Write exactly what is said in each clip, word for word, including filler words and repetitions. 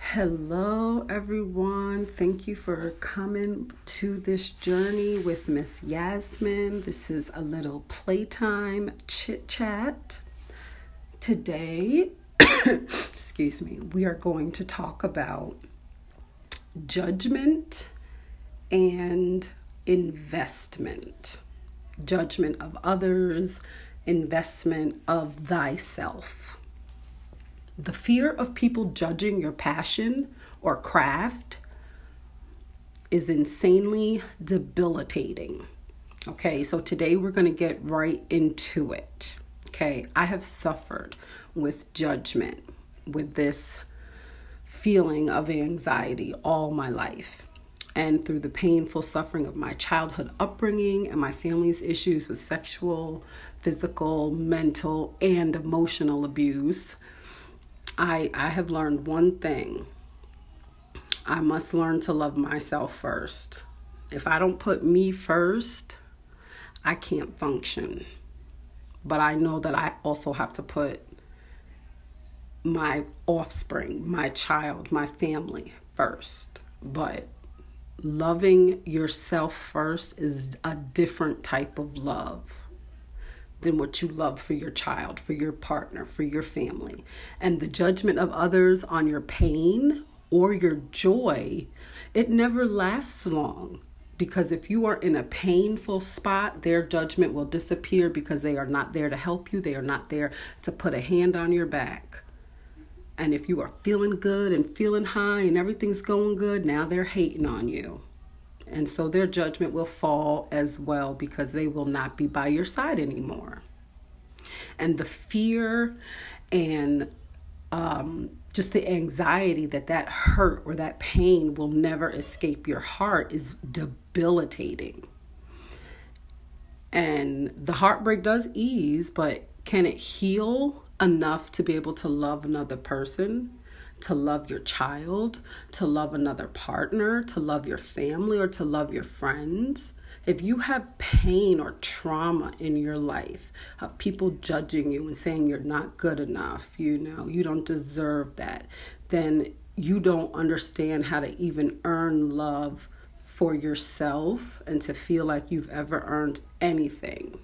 Hello, everyone. Thank you for coming to this journey with Miss Yasmin. This is a little playtime chit chat. Today, excuse me, we are going to talk about judgment and investment. Judgment of others, investment of thyself. The fear of people judging your passion or craft is insanely debilitating. Okay, so today we're going to get right into it. Okay, I have suffered with judgment, with this feeling of anxiety all my life. And through the painful suffering of my childhood upbringing and my family's issues with sexual, physical, mental, and emotional abuse, I, I have learned one thing. I must learn to love myself first. If I don't put me first, I can't function. But I know that I also have to put my offspring, my child, my family first. But loving yourself first is a different type of love than what you love for your child, for your partner, for your family. And the judgment of others on your pain or your joy, it never lasts long. Because if you are in a painful spot, their judgment will disappear because they are not there to help you. They are not there to put a hand on your back. And if you are feeling good and feeling high and everything's going good, now they're hating on you. And so their judgment will fall as well because they will not be by your side anymore. And the fear and um, just the anxiety that that hurt or that pain will never escape your heart is debilitating. And the heartbreak does ease, but can it heal enough to be able to love another person? To love your child, to love another partner, to love your family, or to love your friends. If you have pain or trauma in your life of people judging you and saying you're not good enough, you know, you don't deserve that, then you don't understand how to even earn love for yourself and to feel like you've ever earned anything.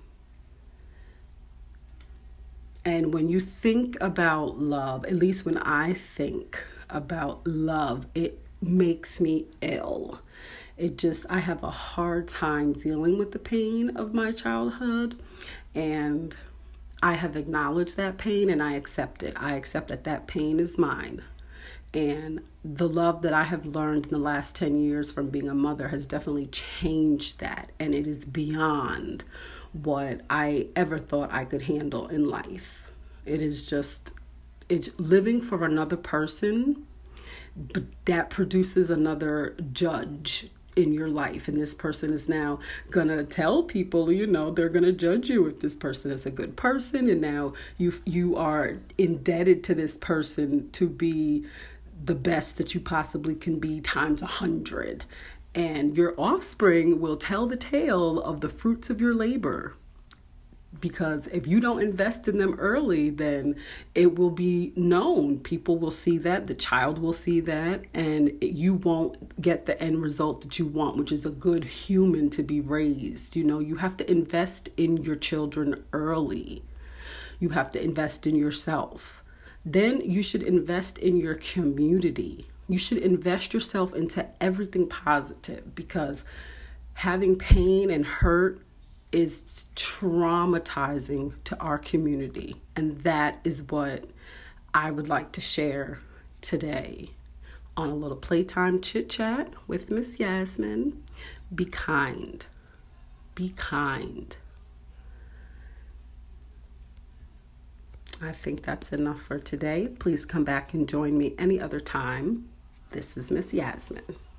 And when you think about love, at least when I think about love, it makes me ill. It just, I have a hard time dealing with the pain of my childhood. And I have acknowledged that pain and I accept it. I accept that that pain is mine. And the love that I have learned in the last ten years from being a mother has definitely changed that. And it is beyond what I ever thought I could handle in life. It is just, it's living for another person, but that produces another judge in your life. And this person is now going to tell people, you know, they're going to judge you if this person is a good person. And now you you are indebted to this person to be the best that you possibly can be times a hundred. And your offspring will tell the tale of the fruits of your labor. Because if you don't invest in them early, then it will be known. People will see that, the child will see that, and you won't get the end result that you want, which is a good human to be raised. You know, you have to invest in your children early. You have to invest in yourself. Then you should invest in your community. You should invest yourself into everything positive, because having pain and hurt is traumatizing to our community. And that is what I would like to share today on a little playtime chit chat with Miss Yasmin. Be kind. Be kind. I think that's enough for today. Please come back and join me any other time. This is Miss Yasmin.